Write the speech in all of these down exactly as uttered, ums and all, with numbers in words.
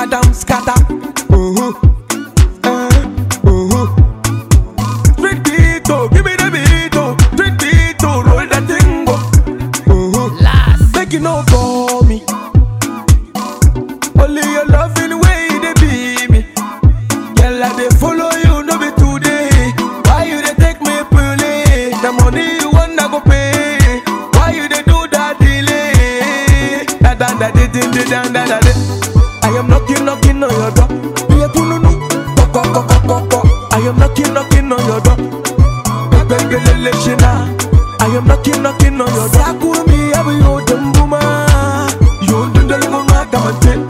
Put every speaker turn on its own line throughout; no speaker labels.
Madam Scatter. Uh-huh. Uh, uh-huh. Drink beat, oh, give me the beat, oh. Drink beat, oh, roll that thing, oh. Uh-huh.
Last.
Make you no call me. Only your loving way they be me. Girl, I they follow you, no be today. Why you they take me play? The money you want, I go pay. Why you they do that delay? Da da da da da da da da da. I am knocking, knocking on your door. Be a pununu, koko koko koko. I am knocking, knocking on your door. Baby, lele shina. I am knocking, knocking on your door. Sakumi, I will hold them buma. You do the buma, come and take.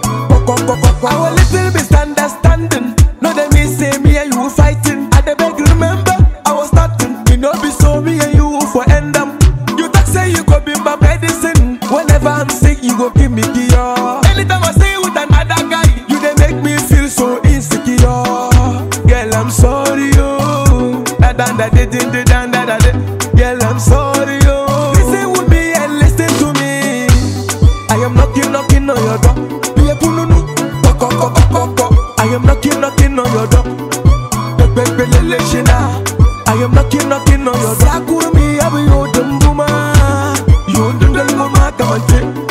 Our little misunderstanding. No, they me say me and you fighting. I the beg remember, I was starting. You know be so me and you for end them. You talk say you go be my medicine. Whenever I'm sick, you go give me cure. Anytime I stay with another guy, you they make me feel so insecure. Girl, I'm sorry, oh. Da da da da da da da da da. Girl, I'm sorry, oh. Listen with me and listen to me. I am knocking, knocking on your door. Be a pununu. I am knocking, knocking on your door. Baby, lele shina. I am knocking, knocking on your door. Sakumi, I will hold them buma. You do the buma, come and take.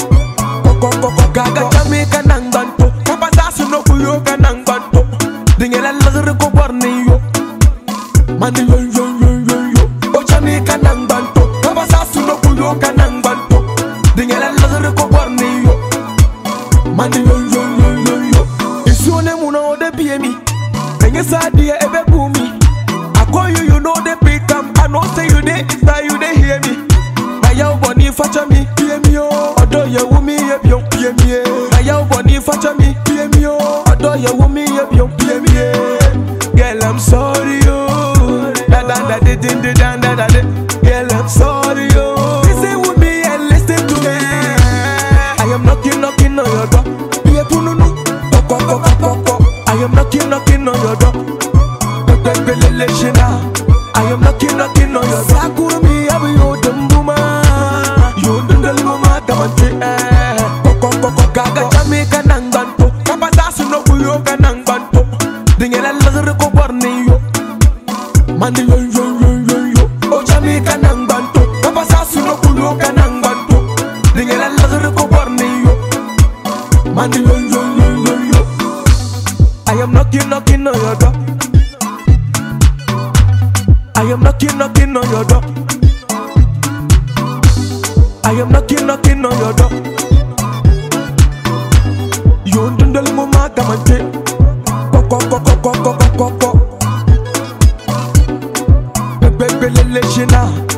Gaga Jamaica nang banto. Kapasasu no kuyo ka nang banto. Dingela lazare ko borne yo. Mani yo yo yo yo yo. O Jamaica nang banto. Kapasasu no kuyo ka nang banto. Dingela lazare ko borne yo. Mani yo yo yo yo yo. Isune muna ode pie mi. Enye sadia ebe bumi. I call you, you know they pick up. I know say you dey, it's now you dey hear me. Na yaw boni facha mi, pie mi yo. Odo ye wumi ye bion, pie mi ye. Na yaw boni facha mi, pie mi yo. Odo ye wumi ye bion, pie mi ye. Girl, I'm sorry yo. Da da da da da da da da da. Girl, I'm sorry yo. Listen with me and listen to me. I am knocking, knocking on your door. Be a pununu, koko koko koko. I am knocking, knocking on your door. Baby, lele shina. I am knocking, knocking on your door. Sakumi, I will hold them buma. You do the buma, come and take. Koko koko gaga Jamaica nang banto. Kapasasu no kuyo ka nang banto. Dingela lazare ko borne yo. Mani yo yo yo yo yo. O Jamaica nang banto. Kapasasu no kuyo ka nang banto. Dingela lazare ko borne yo. Mani yo yo yo yo yo. I am knocking, knocking on your door. I am knocking, knocking on your door. I am knocking, knocking on your door. You don't know mama come and take. Koko koko koko koko koko. Baby, lele shina.